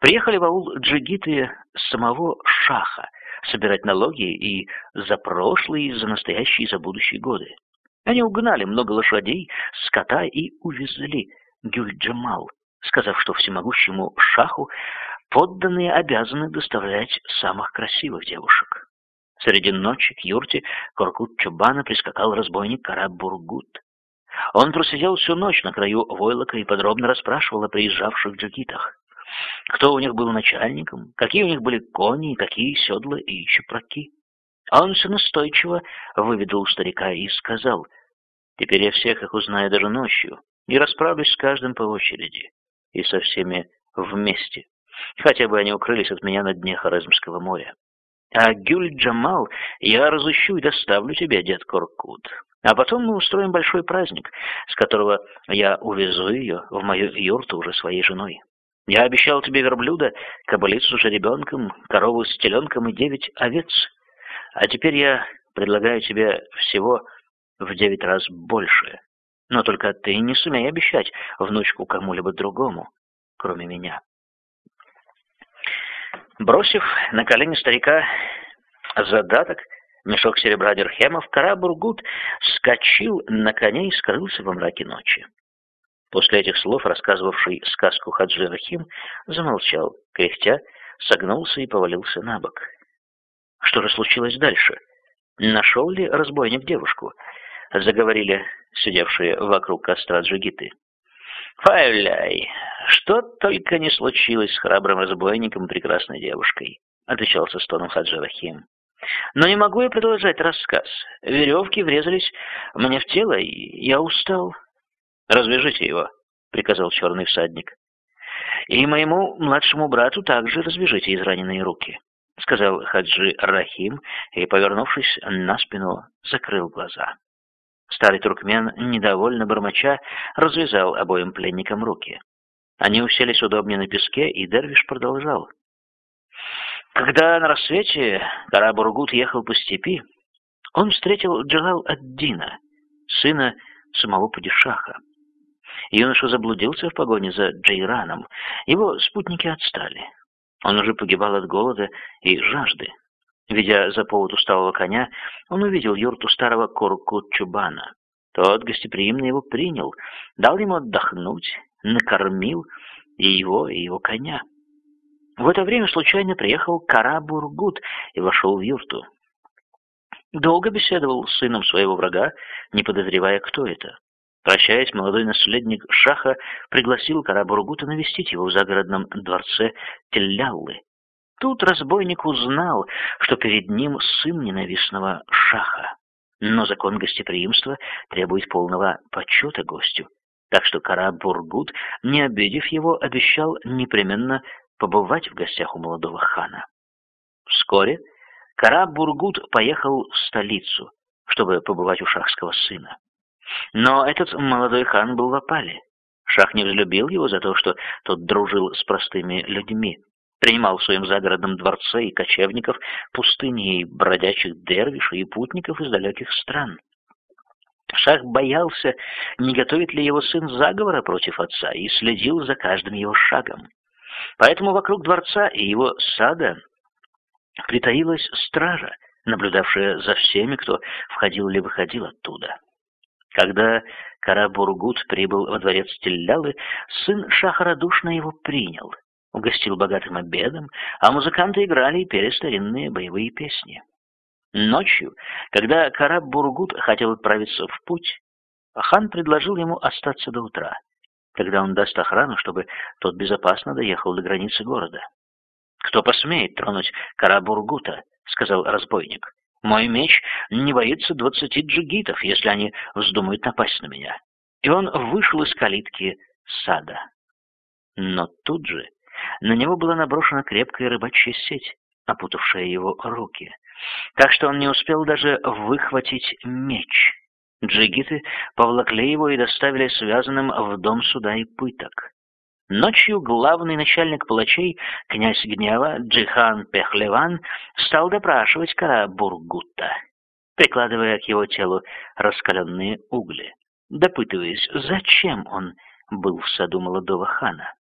Приехали в аул джигиты с самого шаха собирать налоги и за прошлые, и за настоящие, и за будущие годы. Они угнали много лошадей, скота и увезли Гюль-Джамал, сказав, что всемогущему шаху подданные обязаны доставлять самых красивых девушек. Среди ночи к юрте Коркут-Чубана прискакал разбойник Кара-Бургут. Он просидел всю ночь на краю войлока и подробно расспрашивал о приезжавших джигитах. Кто у них был начальником, какие у них были кони, какие седла и чепраки. А он все настойчиво выведал старика и сказал: «Теперь я всех их узнаю даже ночью и расправлюсь с каждым по очереди, и со всеми вместе, хотя бы они укрылись от меня на дне Хорезмского моря. А Гюль-Джамал я разыщу и доставлю тебе, дед Коркут. А потом мы устроим большой праздник, с которого я увезу ее в мою юрту уже своей женой. Я обещал тебе верблюда, кобылицу с жеребенком, корову с теленком и 9 овец. А теперь я предлагаю тебе всего в 9 раз больше. Но только ты не сумей обещать внучку кому-либо другому, кроме меня». Бросив на колени старика задаток, мешок серебра дирхемов, Кара-Бургут вскочил на коня и скрылся во мраке ночи. После этих слов рассказывавший сказку Хаджи Рахим замолчал, кряхтя, согнулся и повалился на бок. Что же случилось дальше? Нашел ли разбойник девушку? Заговорили сидевшие вокруг костра джигиты. «Файляй, что только не случилось с храбрым разбойником и прекрасной девушкой», отвечал со стоном Хаджи Рахим. «Но не могу я продолжать рассказ. Веревки врезались мне в тело, и я устал». «Развяжите его», — приказал черный всадник. «И моему младшему брату также развяжите израненные руки», — сказал Хаджи Рахим и, повернувшись на спину, закрыл глаза. Старый туркмен, недовольно бормоча, развязал обоим пленникам руки. Они уселись удобнее на песке, и дервиш продолжал. Когда на рассвете Кара-Бургут ехал по степи, он встретил Джалал-ад-Дина, сына самого падишаха. Юноша заблудился в погоне за Джейраном, его спутники отстали. Он уже погибал от голода и жажды. Ведя за повод усталого коня, он увидел юрту старого Коркут-Чубана. Тот гостеприимно его принял, дал ему отдохнуть, накормил и его коня. В это время случайно приехал Кара-Бургут и вошел в юрту. Долго беседовал с сыном своего врага, не подозревая, кто это. Прощаясь, молодой наследник шаха пригласил Кара-Бургута навестить его в загородном дворце Телляллы. Тут разбойник узнал, что перед ним сын ненавистного шаха. Но закон гостеприимства требует полного почета гостю, так что Кара-Бургут, не обидев его, обещал непременно побывать в гостях у молодого хана. Вскоре Кара-Бургут поехал в столицу, чтобы побывать у шахского сына. Но этот молодой хан был в опале. Шах не взлюбил его за то, что тот дружил с простыми людьми, принимал в своем загородном дворце и кочевников, пустыни и бродячих дервишей и путников из далеких стран. Шах боялся, не готовит ли его сын заговора против отца, и следил за каждым его шагом. Поэтому вокруг дворца и его сада притаилась стража, наблюдавшая за всеми, кто входил или выходил оттуда. Когда Кара-Бургут прибыл во дворец Теллялы, сын шаха радушно его принял, угостил богатым обедом, а музыканты играли и пели старинные боевые песни. Ночью, когда Кара-Бургут хотел отправиться в путь, хан предложил ему остаться до утра, когда он даст охрану, чтобы тот безопасно доехал до границы города. «Кто посмеет тронуть Кара-Бургута?» — сказал разбойник. «Мой меч не боится 20 джигитов, если они вздумают напасть на меня». И он вышел из калитки сада. Но тут же на него была наброшена крепкая рыбачья сеть, опутавшая его руки, так что он не успел даже выхватить меч. Джигиты повлакли его и доставили связанным в дом суда и пыток. Ночью главный начальник палачей, князь гнева Джихан Пехлеван, стал допрашивать Кара-Бургута, прикладывая к его телу раскаленные угли, допытываясь, зачем он был в саду молодого хана.